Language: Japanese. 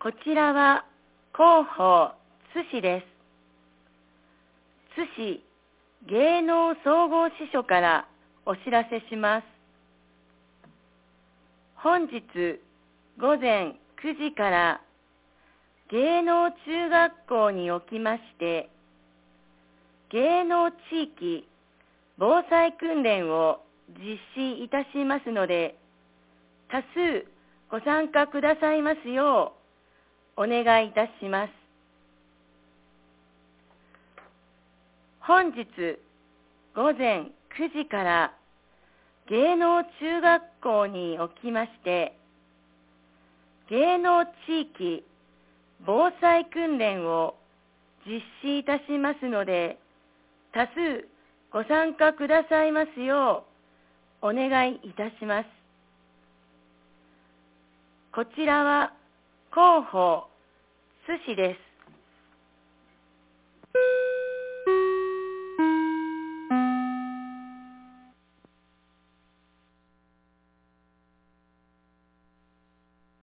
こちらは広報津市です。津市芸能総合支所からお知らせします。本日午前9時から芸能中学校におきまして芸能地域防災訓練を実施いたしますので、多数ご参加くださいますようお願いいたします。本日午前9時から芸能中学校におきまして芸能地域防災訓練を実施いたしますので、多数ご参加くださいますようお願いいたします。こちらは広報津市です。